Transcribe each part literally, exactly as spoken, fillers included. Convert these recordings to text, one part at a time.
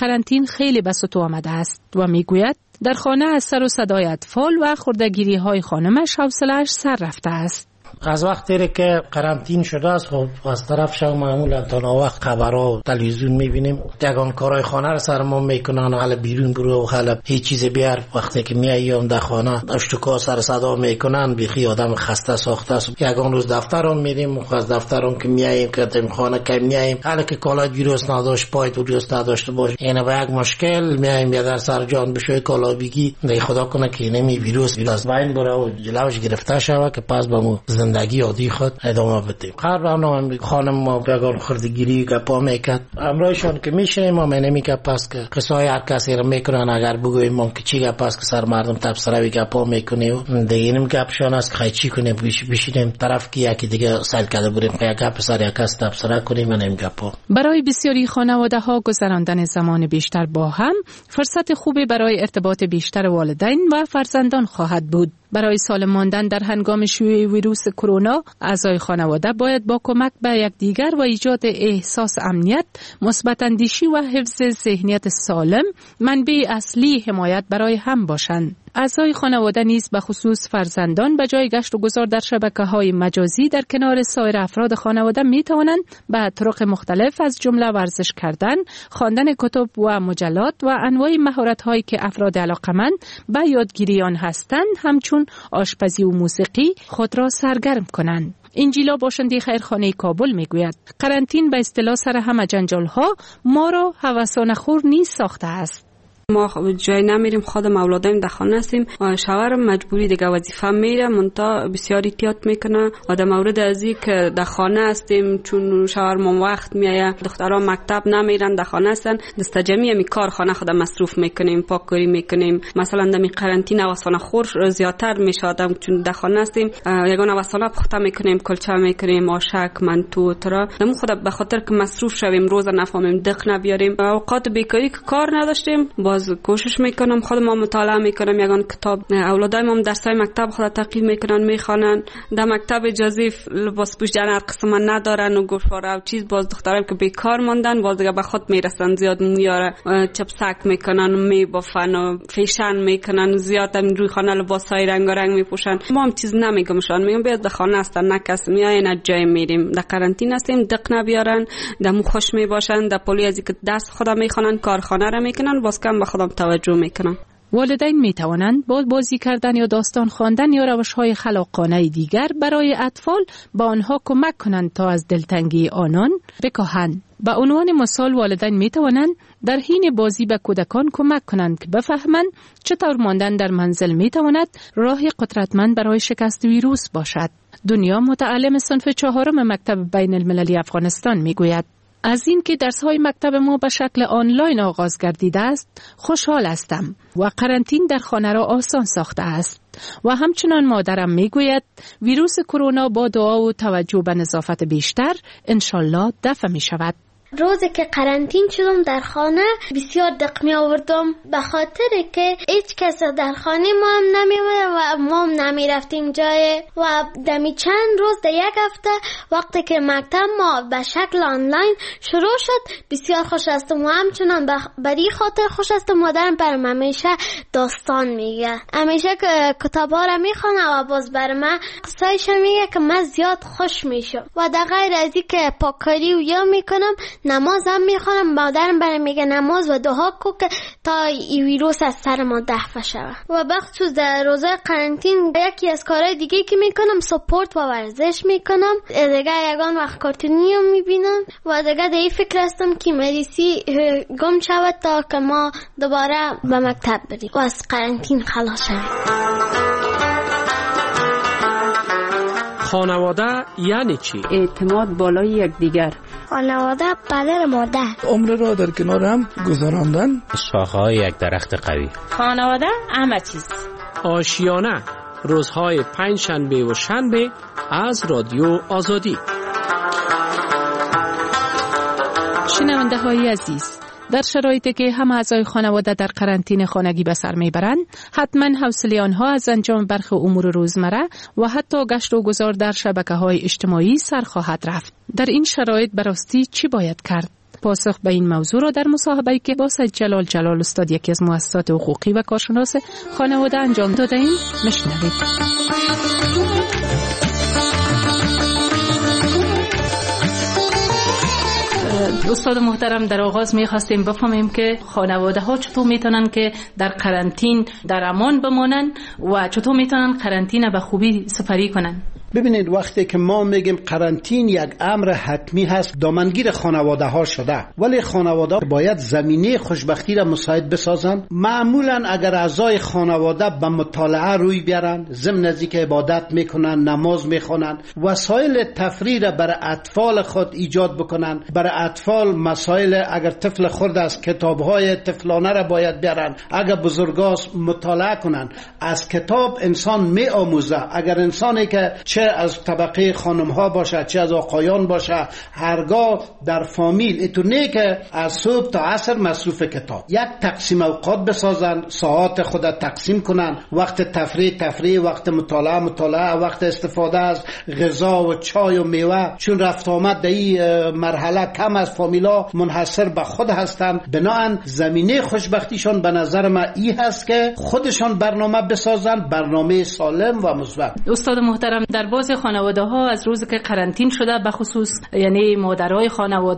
قرنطین خیلی به سطوح آمده است و میگوید در خانه از سر و صدای اطفال و خردگیری های خانمش حوصله‌اش سر رفته است. از وقتی که قرنطین شده است خب از طرف شما معمولا تا وقت خبرها و تلویزیون میبینیم یگان کارهای خانه رو سر ما میکنن و حالا بیرون برو و حالا هیچ چیز بیار. وقتی که میایم در خانه اشتکا سر صدا میکنن بیخی آدم خسته ساخته است. یگان روز دفتر هم میریم و از دفتر هم که میایم که تیم خانه که میایم حالا که کالا درست نداشت پای درست نداشته باشه اینا به یک مشکل میایم یا در سر جان بشه کالا بگی دی خدا کنه که نمی ویروس ویروس باین بره و جلوش گرفته شوه که پس بمو زندگی عادی خود ادامه بدیم. خیر برنامه خانم ما بگان خردگیری گپا میکرد امرایشان که میشنیم ما منمی که پس که قصای هر کسی رو میکنن اگر بگویم ما که چی گپ است که سر مردم تبصره گپا میکنه و دیگه اینم گپشان است که خیلی چی کنیم بشینیم طرف که یکی دیگه سال کرده بریم که یک گپ سر یک کس تبصره کنیم و نمی گپا. برای بسیاری خانواده ها گذراندن زمان بیشتر با هم فرصت خوبی برای ارتباط بیشتر والدین و فرزندان خواهد بود. برای سالم ماندن در هنگام شیوع ویروس کرونا، اعضای خانواده باید با کمک به یکدیگر و ایجاد احساس امنیت، مثبت اندیشی و حفظ ذهنیت سالم منبع اصلی حمایت برای هم باشند. اعضای خانواده نیز به خصوص فرزندان به جای گشت و گذار در شبکه‌های مجازی در کنار سایر افراد خانواده می توانند به طرق مختلف از جمله ورزش کردن، خواندن کتب و مجلات و انواع مهارت‌هایی که افراد علاقه‌مند به یادگیری آن هستند همچون آشپزی و موسیقی خود را سرگرم کنند. انجیلا باشنده خیرخانه کابل میگوید قرنطین به اصطلاح سر همه جنجال‌ها ما را هوسانه خور نیست ساخته است. ما جای نمیریم خودم اولادایم در خانه هستیم شوهرم مجبوری دیگه وظیفه میره منتها بسیار احتیاط میکنه و در مورد ازی که در خانه هستیم چون شوهرم وقت میایه دخترها مکتب نمیرن در خانه هستن دست جمعی می کار خانه خود مصروف میکنیم پاککاری میکنیم مثلا در می قرنطینه هوسانه خور زیادتر میشه آدم چون در خانه هستیم یگان هوسانه پخته میکنیم کلچه میکنیم آشک منتو ترا دم خود به خاطر که مصروف شویم روز نفهمیم دق نبیاریم اوقات بیکاری که کار نداشتیم باز کوشش میکنم خودم مطالعه میکنم یگان کتاب اولادایم هم درسای مکتب خود تعقیب میکنن میخوانن در مکتب جزیف لباس پوشیدن هر قسم ندارن و گوشواره و چیز باز دخترای که بیکار ماندن باز دیگه به خود میرسن زیاد میاره چپسک میکنن و میبافن و فیشن میکنن زیاد هم روی خانه لباسای رنگارنگ میپوشن ما هم چیز نمیگمشان میگم بیاد در خانه هستن نه کس میاین جای میریم در قرنطینه هستیم دق نبیارن دمو خوش میباشن در پلی ازی که درس خود میخوانن کارخانه را میکنن باز کم به خودم توجه میکنم. والدین می توانند با بازی کردن یا داستان خواندن یا روش‌های خلاقانه دیگر برای اطفال با آنها کمک کنند تا از دلتنگی آنان بکاهند. به عنوان مثال والدین می توانند در حین بازی به کودکان کمک کنند که بفهمند چطور ماندن در منزل می تواند راه قدرتمند برای شکست ویروس باشد. دنیا متعلم صنف چهارم مکتب بین المللی افغانستان می گوید از این که درس‌های مکتب ما به شکل آنلاین آغاز گردیده است خوشحال هستم و قرنطین در خانه را آسان ساخته است و همچنان مادرم میگوید ویروس کرونا با دعا و توجه به نظافت بیشتر انشالله دفع می شود. روزی که قرنطین شدم در خانه بسیار دق می آوردم به خاطر که هیچ کس در خانه ما هم نمی و ما هم نمی رفتیم جای و دمی چند روز در یک هفته وقتی که مکتب ما به شکل آنلاین شروع شد بسیار خوش هستم و همچنان برای خاطر خوش هستم. مادرم برام همیشه داستان میگه همیشه که کتاب ها را میخوانه و باز بر من قصایش میگه که من زیاد خوش میشم و در غیر از این که پاککاری و یا میکنم نماز هم میخوانم. مادرم برام میگه نماز و دعا کو که تا این ویروس از سر ما دفع شود و بخصوص در روزه قرنطین یکی از کارهای دیگه که میکنم سپورت و ورزش میکنم دیگه یگان وقت کارتونی هم میبینم و دیگه در این فکر هستم که مریسی گم شود تا که ما دوباره به مکتب بریم و از قرنطین خلاص شویم. خانواده یعنی چی؟ اعتماد بالای یکدیگر. خانواده پدر مادر. عمر را در کنار هم گذراندن. شاخه‌های یک درخت قوی. خانواده همه چیز. آشیانه روزهای پنج شنبه و شنبه از رادیو آزادی. شنونده های عزیز، در شرایطی که همه اعضای خانواده در قرنطینه خانگی به سر میبرند، حتما حوصله آنها از انجام برخی امور روزمره و حتی گشت و گذار در شبکه‌های اجتماعی سر خواهد رفت. در این شرایط براستی چی باید کرد؟ پاسخ به این موضوع را در مصاحبه‌ای که با سید جلال جلال استاد یکی از مؤسسات حقوقی و کارشناس خانواده انجام داده ایم میشنوید. استاد محترم، در آغاز می‌خواستیم بفهمیم که خانواده ها چطور میتونن که در قرنطین در امان بمانن و چطور میتونن قرنطینه به خوبی سپری کنن. ببینید وقتی که ما میگیم قرنطین یک امر حتمی هست دامنگیر خانواده ها شده، ولی خانواده باید زمینه خوشبختی را مساعد بسازند. معمولا اگر اعضای خانواده به مطالعه روی بیارن، ضمن از اینکه عبادت میکنن، نماز میخونن، وسایل تفریح را برای اطفال خود ایجاد بکنن. برای اطفال مسائل اگر طفل خرد است کتاب‌های طفلانه را باید بیارن، اگر بزرگاست مطالعه کنن. از کتاب انسان میآموزه. اگر انسانی که چه از طبقه خانم ها باشه چه از آقایان باشه، هرگاه در فامیل اینطور نه که از صبح تا عصر مصروف کتاب، یک تقسیم اوقات بسازن، ساعات خود تقسیم کنن، وقت تفریح تفریح، وقت مطالعه مطالعه، وقت استفاده از غذا و چای و میوه. چون رفت آمد در این مرحله کم از فامیلا منحصر به خود هستند، بنابراین زمینه خوشبختیشان به نظر من این هست که خودشان برنامه بسازن، برنامه سالم و مثبت. استاد محترم، در بعضی خانواده ها از روزی که قرنطین شده به خصوص یعنی مادرای خانواده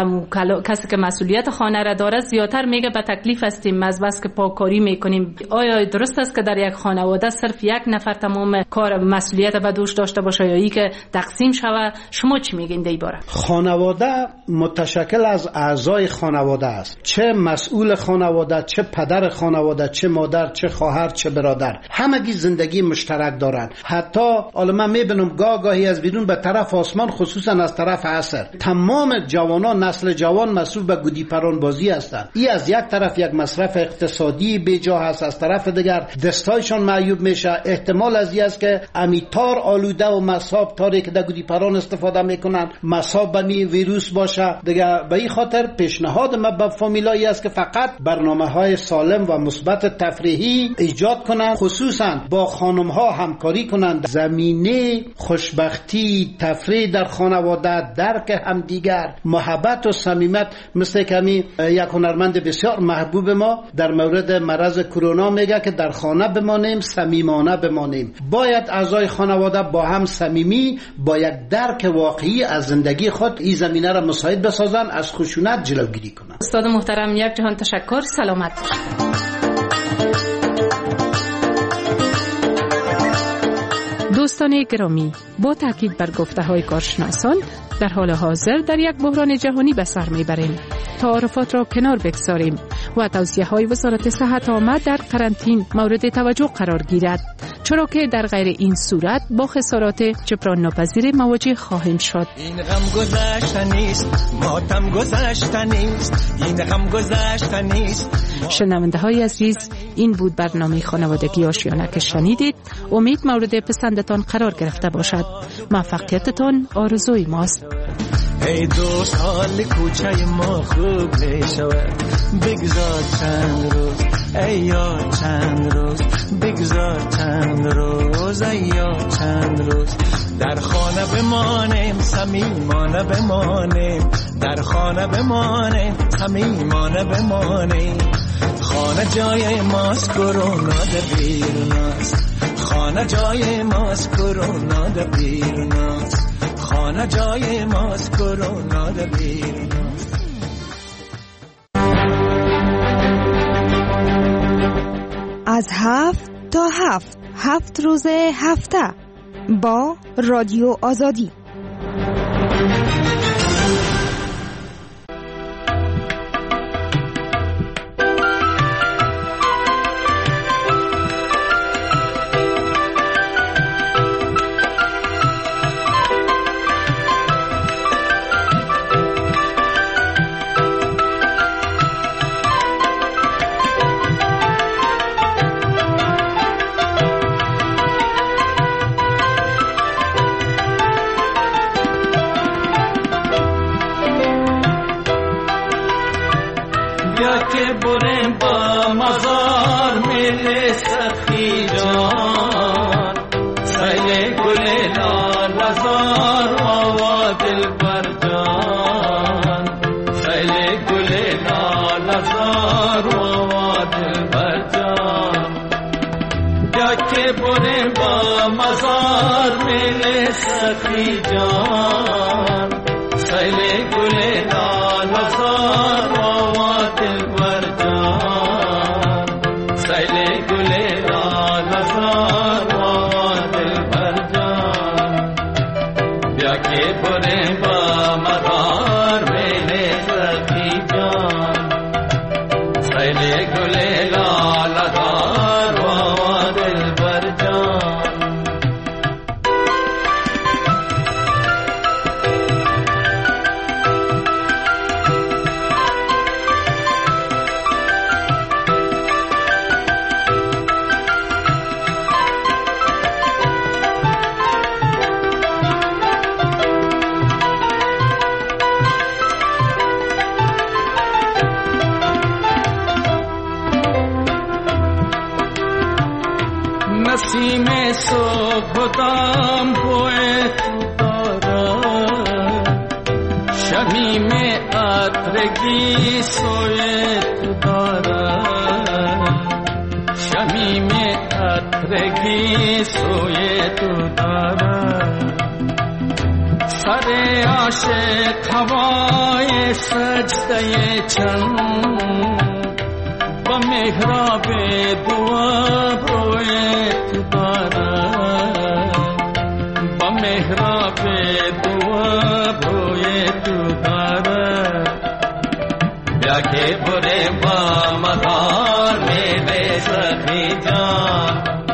کسی که مسئولیت خانه را داره زیادتر میگه به تکلیف هستیم از بس که پاککاری میکنیم. آیا درست است که در یک خانواده صرف یک نفر تمام کار مسئولیت به دوش داشته باشه یا ای که تقسیم شوه؟ شما چی میگین در این باره؟ خانواده متشکل از اعضای خانواده است، چه مسئول خانواده، چه پدر خانواده، چه مادر، چه خواهر، چه برادر، همگی زندگی مشترک دارن. حتی من میبینم گاه گاهی از بیرون به طرف آسمان، خصوصا از طرف عصر، تمام جوانان، نسل جوان مصروف به گودی پران بازی هستند. این از یک طرف یک مصرف اقتصادی بیجا هست، از طرف دیگر دستایشان معیوب میشه. احتمال از این است که امیتار آلوده و مصاب تاری که در گودی پران استفاده میکنن مصاب بمی ویروس باشه دیگه. به این خاطر پیشنهاد من به فامیلایی است که فقط برنامه‌های سالم و مثبت تفریحی ایجاد کنند، خصوصا با خانم ها همکاری کنند. زمینه خوشبختی، تفریح در خانواده، درک همدیگر، محبت و صمیمیت. مثل کمی یک هنرمند بسیار محبوب ما در مورد مرض کرونا میگه که در خانه بمانیم، صمیمانه بمانیم. باید اعضای خانواده با هم صمیمی، با یک درک واقعی از زندگی خود این زمینه را مساعد بسازن، از خشونت جلوگیری کنند. استاد محترم، یک جهان تشکر. سلامت باشید. دوستان گرامی، با تاکید بر گفته‌های کارشناسان در حال حاضر در یک بحران جهانی به سر میبریم. تعارفات را کنار بگذاریم و توصیه‌های وزارت صحت عامه در قرنطین مورد توجه قرار گیرد، چرا که در غیر این صورت با خسارات جبران ناپذیر مواجه خواهیم شد. این غم گذشته نیست، ماتم گذشته نیست، این غم گذشته نیست. شنونده های عزیز، این بود برنامه خانوادگی آشیانه که شنیدید. امید مورد پسندتان قرار گرفته باشد. موفقیتتان آرزوی ماست. ای دوست، حال کوچه ما خوب نشود، بگذار چند روز، ای یار چند روز، بگذار چند روز، ای یار چند روز. در خانه بمانیم، صمیمانه بمانیم، در خانه بمانیم، صمیمانه بمانیم. خانه جای ماست، کرونا در بیروناست. خانه جای ماست، کرونا در بیروناست. خانه جای ماست، کرونا در بیروناست. از هفت تا هفت هفت روز هفته با رادیو آزادی. دل پر جان سیل लतार वा दिल भर जान क्या के बुरे बा मजार मिले सखी जान सैले गुले लाल लतार वा दिल भर जान सैले गुले लाल लतार वा दिल भर जान क्या के बुरे बा मजार मिले सखी जान सैले गुले लाल लतार वा दिल भर जान नसीमे सो गोदाम बोए तारा शमी में आतरगी सोए तुदारा शमी में आतरगी सोए तुदारा सरे आशे खवाए सजदये छन बमेहराबे दुआ ब्रोए तुदारा बमेहराबे दुआ ब्रोए तुदारा ब्याके बुरे बा मदार मेरे सखी जान